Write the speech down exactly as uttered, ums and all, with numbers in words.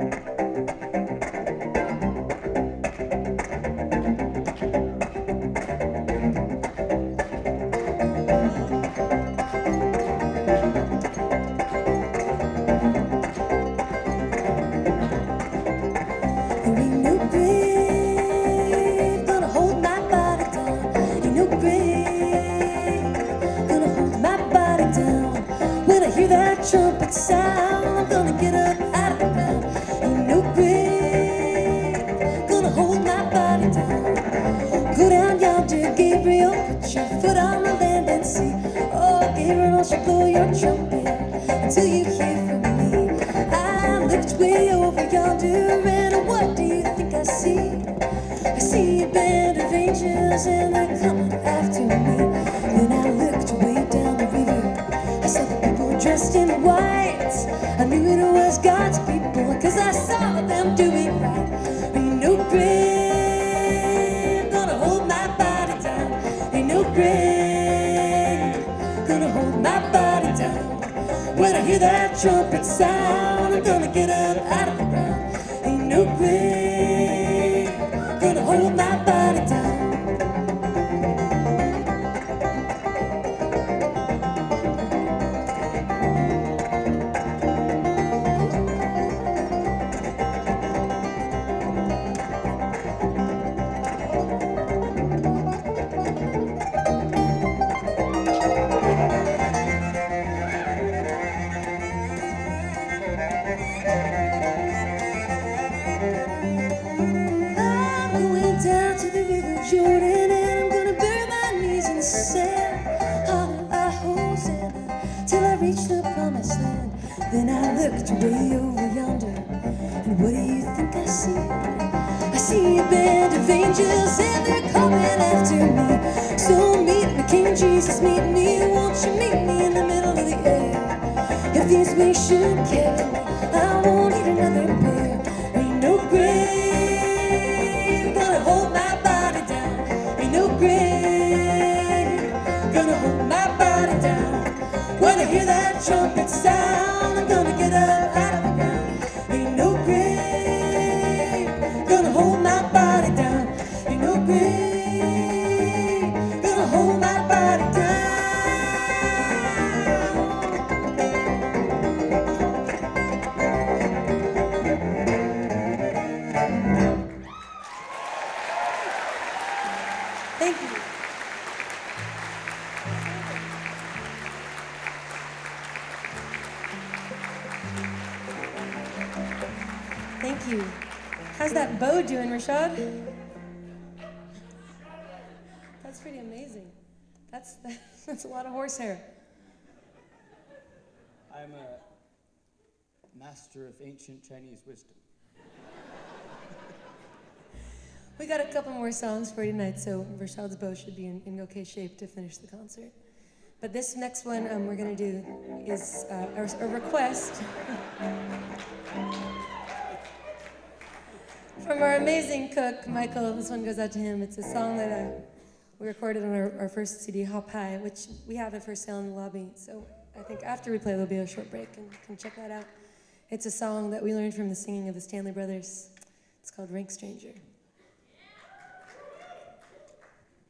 Trumpet sound, I'm gonna get up out of the ground. Ain't no grave gonna hold my body down. Go down yonder, Gabriel, put your foot on the land and see. Oh, Gabriel, don't you blow your trumpet until you hear from me. I looked way over yonder, and what do you think I see? I see a band of angels, and they're coming after me. Then I looked way down the river, I saw the people dressed in white. I knew it was God's people, cause I saw them doing right. Ain't no grave gonna hold my body down. Ain't no grave gonna hold my body down. When I hear that trumpet sound, I'm gonna get up out of the ground. Ain't no grave gonna hold my body down. Down to the river Jordan, and I'm gonna bury my knees in the sand. Holla, Hosanna, till I reach the promised land. Then I looked way over yonder, and what do you think I see? I see a band of angels, and they're coming after me. So meet me, King Jesus, meet me. Won't you meet me in the middle of the air? If these wings should carry me, I won't need another pair. Ain't no grave gonna hold my body down. Ain't no grave gonna hold my body down. When I hear that trumpet sound, I'm gonna get up out of the ground. Ain't no grave gonna hold my body down. Ain't no grave gonna hold my body down. Thank you. Thank you. How's that bow doing, Rashad? That's pretty amazing. That's that's a lot of horsehair. I'm a master of ancient Chinese wisdom. We got a couple more songs for you tonight, so Rashad's bow should be in, in okay shape to finish the concert. But this next one um, we're going to do is uh, a, a request from our amazing cook, Michael. This one goes out to him. It's a song that uh, we recorded on our, our first C D, Hop High, which we have it for sale in the lobby. So I think after we play, there'll be a short break, and you can check that out. It's a song that we learned from the singing of the Stanley Brothers. It's called Rank Stranger.